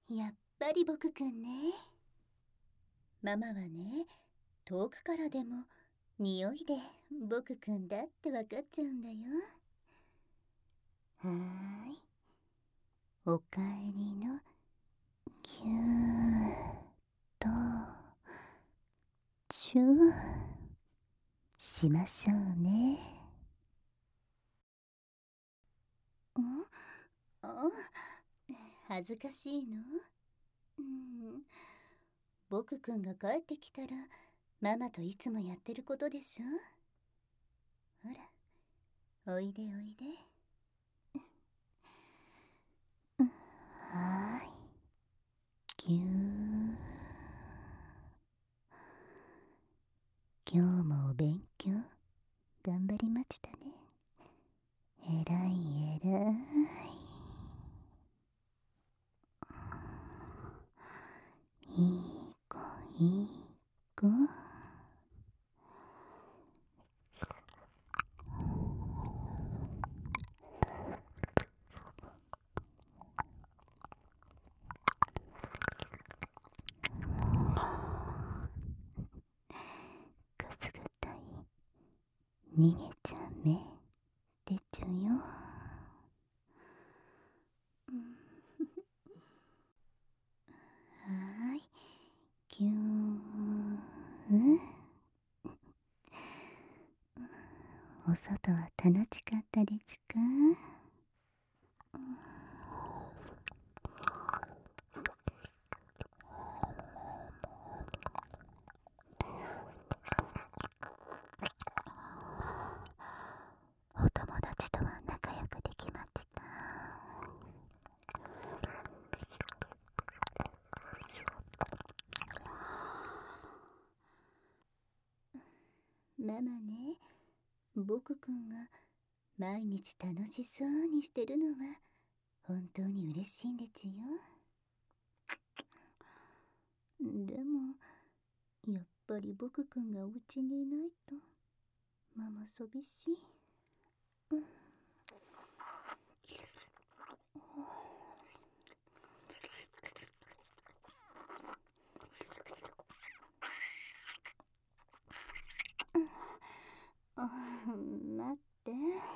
やっぱり僕くんね。ママはね、遠くからでも匂いで僕くんだってわかっちゃうんだよ。はーい。おかえりのぎゅーっとチューしましょうね。んあ、恥ずかしいの？僕くんが帰ってきたらママといつもやってることでしょ。ほら、おいでおいで。はーい。ぎゅー。今日もお勉強頑張りましたね。えらいえらい。いい子いい子。くすぐったい。逃げちゃめ出ちゃうよ。はーい。ぎゅー。お外は楽しかったですか？お友達とは仲良くできました？ママね、僕くんが毎日楽しそうにしてるのは本当に嬉しいんですよ。でもやっぱり僕くんがお家にいないとママ寂しい。待って。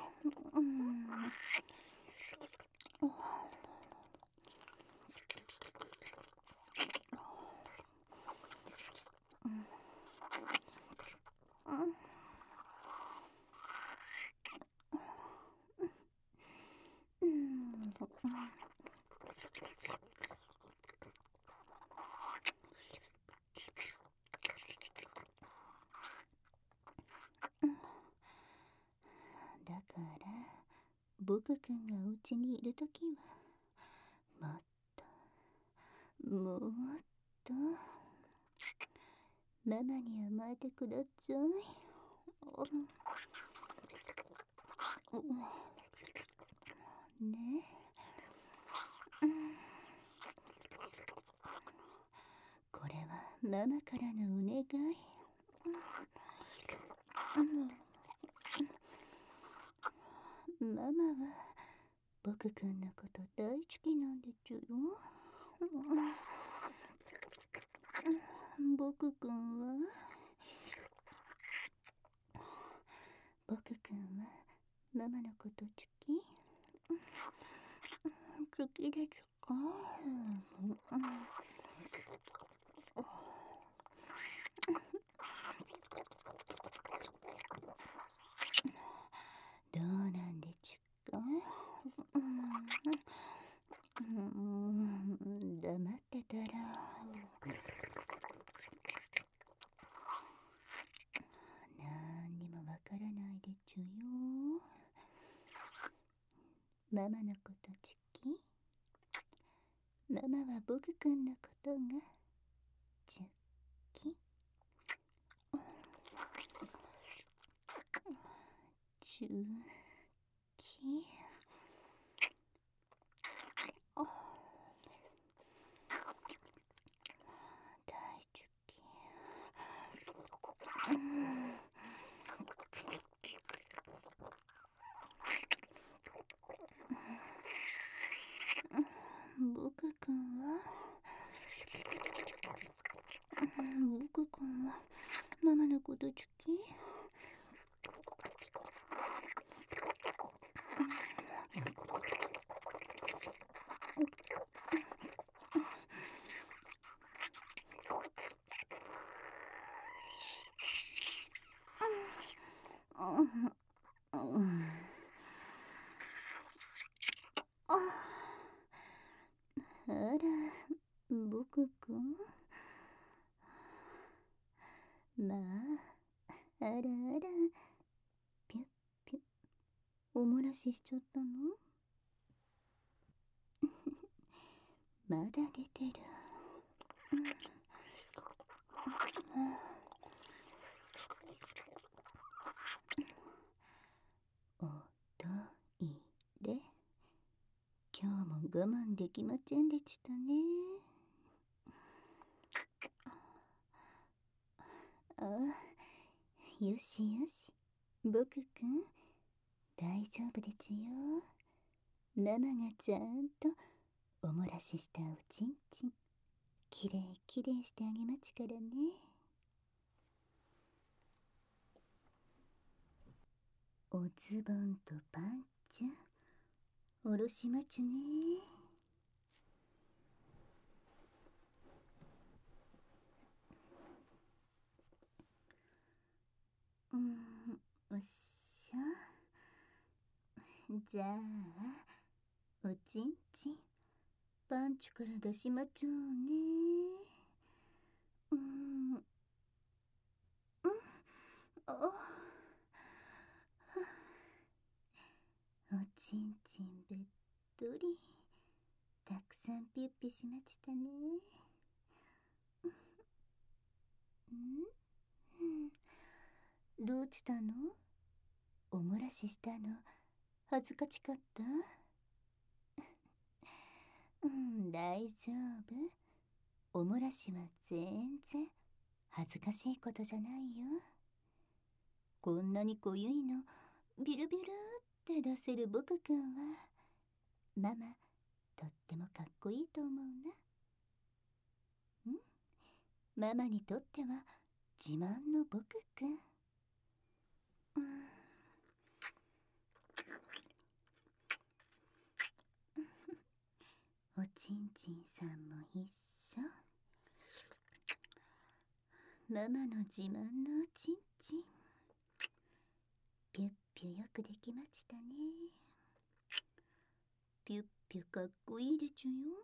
だから僕くんがお家にいるときはもっともっとママに甘えてください。ね。これはママからのお願い。ママは僕くんのこと大好きなんですよ。僕くんはママのこと好き？好きですか？どうなんでちゅか？黙ってたらなんにもわからないでちゅよ。ママのこと好き？ママは僕くんのことが好き？ちゅき？大好き。僕くんは僕くんはママのこと好き？あら、僕くん。まあ、あらあら、ぴゅっぴゅっ、おもらししちゃったの？まだ出てる。おトイレ。今日も我慢できませんでしたね。あ、よしよし、僕くん、大丈夫ですよ。ママがちゃんとおもらししたおちんちん、きれいきれいしてあげますからね。おズボンとパンツ、おろしますね。おっしゃ。じゃあ、おちんちん、パンツから出しまちょうね。あ、おちんちんべっとり、たくさんピュッピしましたね。どうしたの？おもらししたの恥ずかしかった？大丈夫。おもらしは全然恥ずかしいことじゃないよ。こんなに濃ゆいのビルビルって出せる僕くんは、ママとってもかっこいいと思うな。ママにとっては自慢の僕くん。おちんちんさんも一緒。ママの自慢のおちんちん、ピュッピュよくできましたね。ピュッピュかっこいいでちゅよ。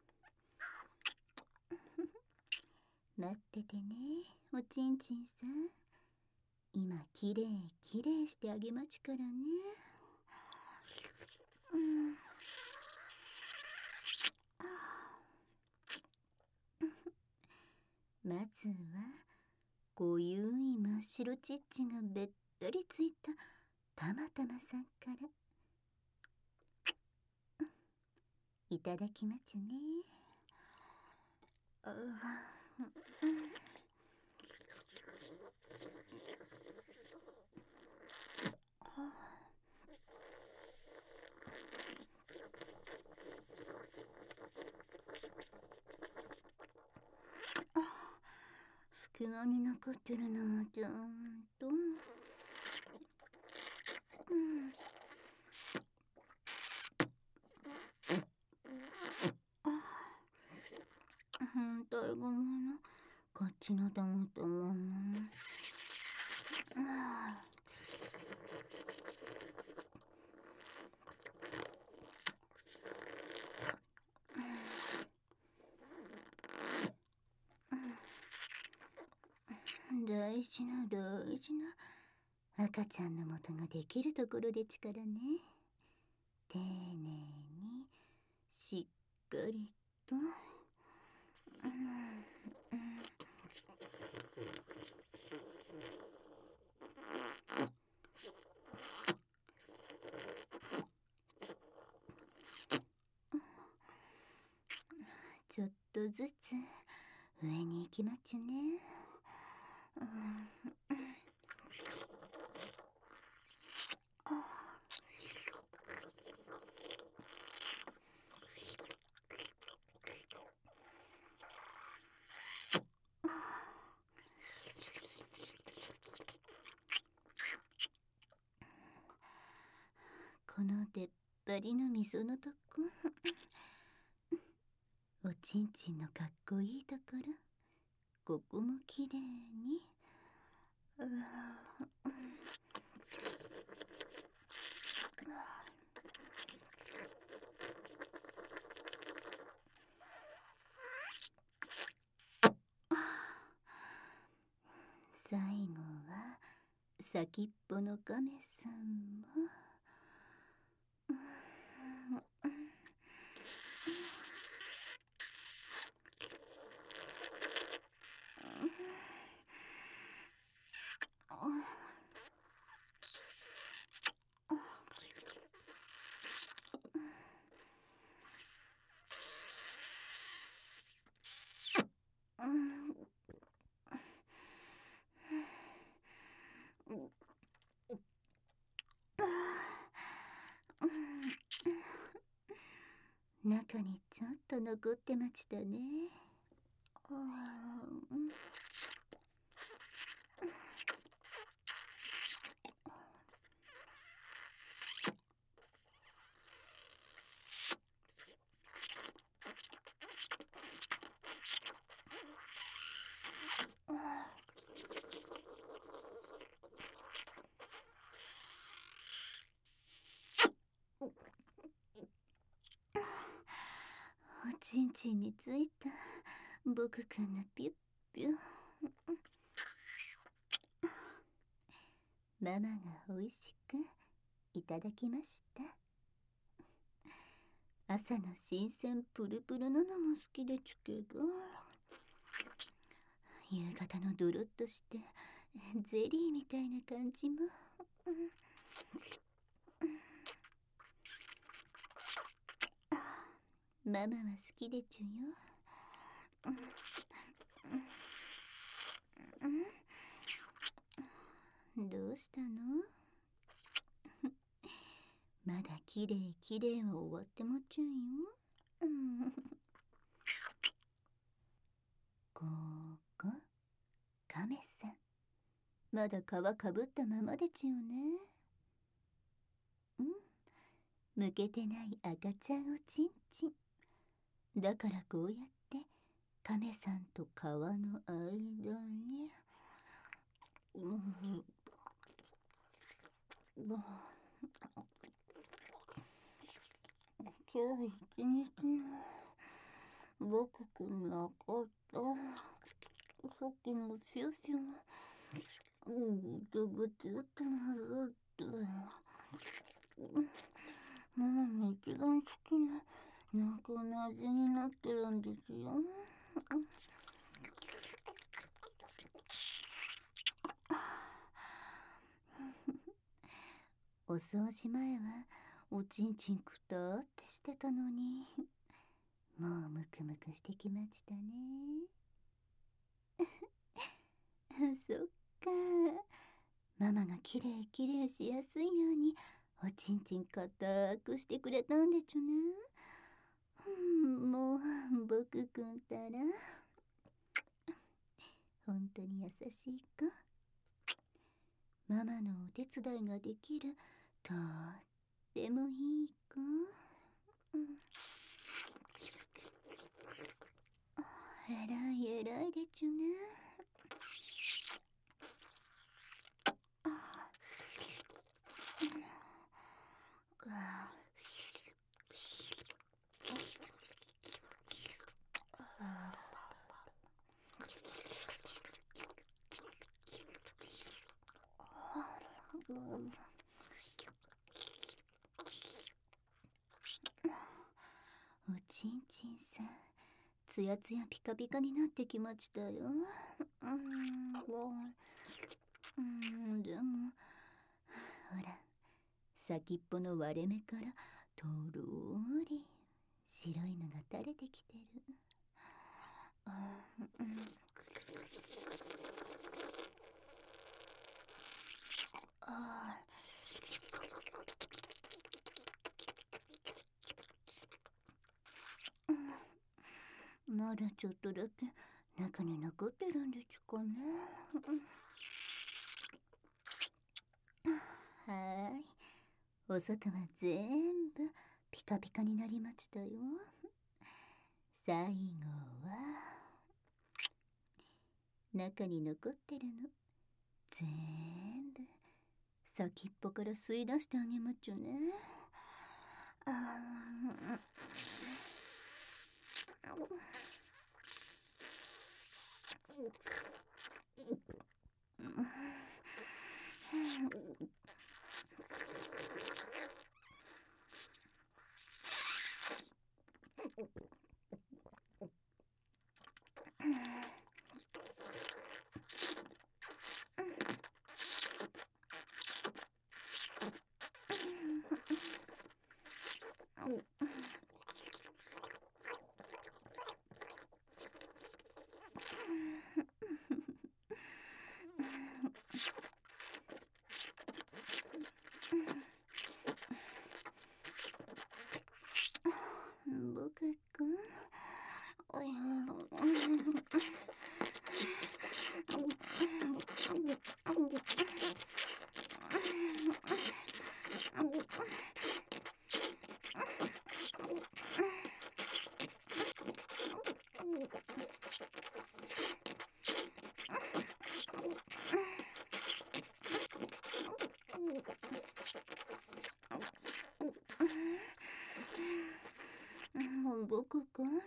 待っててね、おちんちんさん。今きれいきれいしてあげますからね。まずは濃ゆい真っ白チッチがべったりついたたまたまさんからいただきますね。隙間に残ってるのはちゃんと。反対側のこっちのたまたま。大事な大事な赤ちゃんの元ができるところでちからね。丁寧にしっかりと。ちょっとずつ上に行きまちゅね。 出っ張りの溝のとこ。おちんちんのかっこいいところ、ここもきれいに。最後は先っぽのカメさんも。中にちょっと残ってましたね。おちんちんについた僕くんのピュッピュ。ママがおいしくいただきました。朝の新鮮プルプルなのも好きでちゅけど、夕方のドロッとしてゼリーみたいな感じも。ママは好きでちゅよ。どうしたの？まだきれいきれいは終わってもちゅんよ。ここ、カメさん。まだ皮かぶったままでちゅよね。むけてない赤ちゃんおちんちん。だからこうやってカメさんと皮の間に。今日一日僕くんなかった。さっきのシュシュぐつぐつってなるって。ママの一番好きな中の味になってるんですよ。お掃除前はおちんちんくたってしてたのに、もうムクムクしてきましたね。そっか。ママがきれいきれいしやすいようにおちんちんかたくしてくれたんでちゅね。もう僕くんたら本当に優しい子。ママのお手伝いができるとってもいい子。えらいえらいでちゅね。おちんちんさん、つやつやピカピカになってきましたよ。でもほら、先っぽの割れ目からとろーり白いのが垂れてきてる。まだちょっとだけ中に残ってるんでちゅかね。はーい、 お外は全部ピカピカになりましたよ。最後は中に残ってるの全部先っぽから吸い出してあげまちゅね。僕くん、僕くん、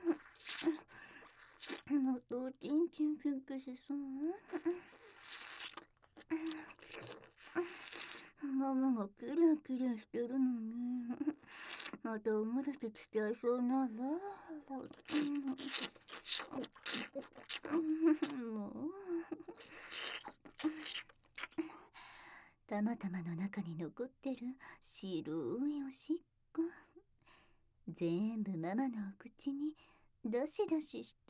音ちんちんピンピしそう。ママがキラキラしてるのに、またおもらせしちゃいそうなら。もう。たまたまの中に残ってる白いおしっこ。全部ママのお口に出し出しして。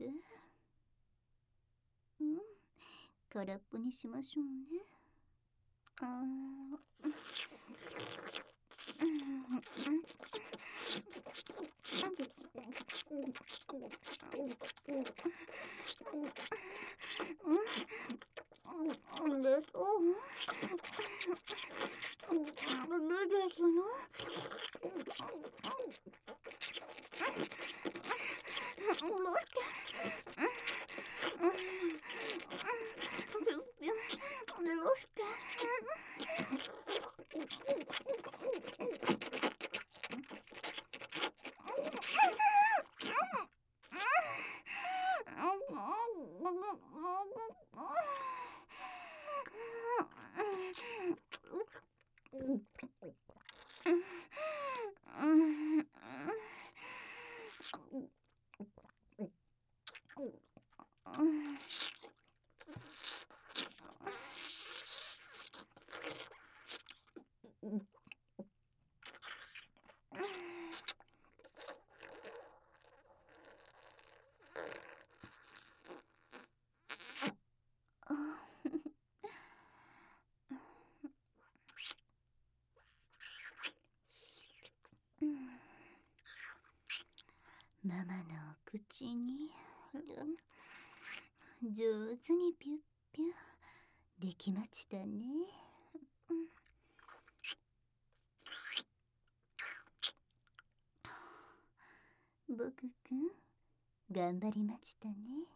空っぽにしましょうね。ママのお口に上手にピュッピュできましたね。僕くん頑張りましたね。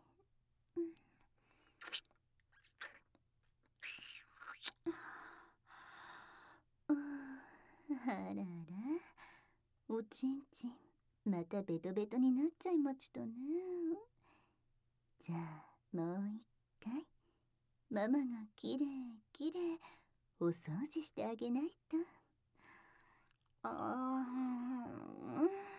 あらら、おちんちんまたベトベトになっちゃいましたね。じゃあもう一回ママがきれいきれいお掃除してあげないと。